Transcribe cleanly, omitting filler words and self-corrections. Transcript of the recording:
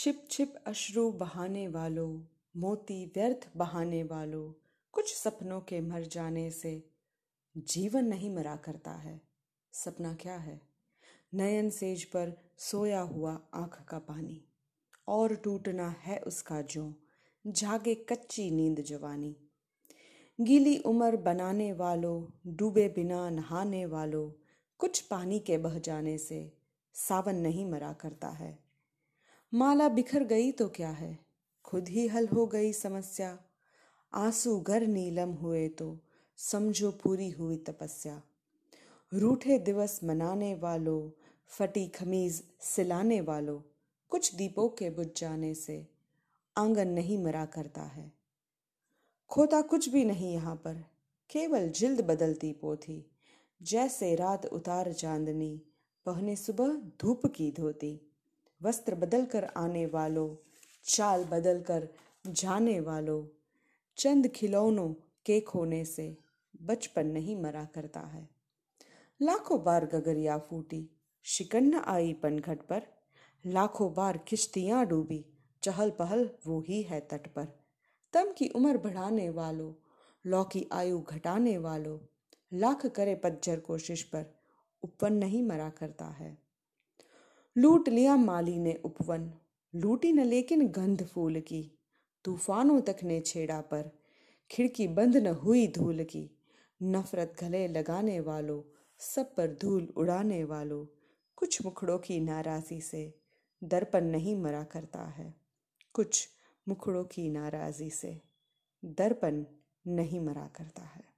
छिप छिप अश्रु बहाने वालों, मोती व्यर्थ बहाने वालों, कुछ सपनों के मर जाने से जीवन नहीं मरा करता है। सपना क्या है? नयन सेज पर सोया हुआ आंख का पानी, और टूटना है उसका ज्यों जागे कच्ची नींद जवानी। गीली उम्र बनाने वालों, डूबे बिना नहाने वालों, कुछ पानी के बह जाने से सावन नहीं मरा करता है। माला बिखर गई तो क्या है, खुद ही हल हो गई समस्या। आंसू गर नीलम हुए तो समझो पूरी हुई तपस्या। रूठे दिवस मनाने वालों, फटी खमीज सिलाने वालों, कुछ दीपों के बुझ जाने से आंगन नहीं मरा करता है। खोता कुछ भी नहीं यहाँ पर, केवल जिल्द बदलती पोथी। जैसे रात उतार चांदनी, पहने सुबह धूप की धोती। वस्त्र बदल कर आने वालों, चाल बदल कर जाने वालों, चंद खिलौनों के खोने से बचपन नहीं मरा करता है। लाखों बार गगरिया फूटी, शिकन न आई पनघट पर। लाखों बार किश्तियां डूबी, चहल पहल वो ही है तट पर। तम की उम्र बढ़ाने वालों, लौ की आयु घटाने वालों, लाख करे पतझर कोशिश पर उपवन नहीं मरा करता है। लूट लिया माली ने उपवन, लूटी न लेकिन गंध फूल की। तूफानों तक ने छेड़ा पर, खिड़की बंद न हुई धूल की। नफरत गले लगाने वालों, सब पर धूल उड़ाने वालों, कुछ मुखड़ों की नाराजी से दर्पण नहीं मरा करता है। कुछ मुखड़ों की नाराजी से दर्पण नहीं मरा करता है।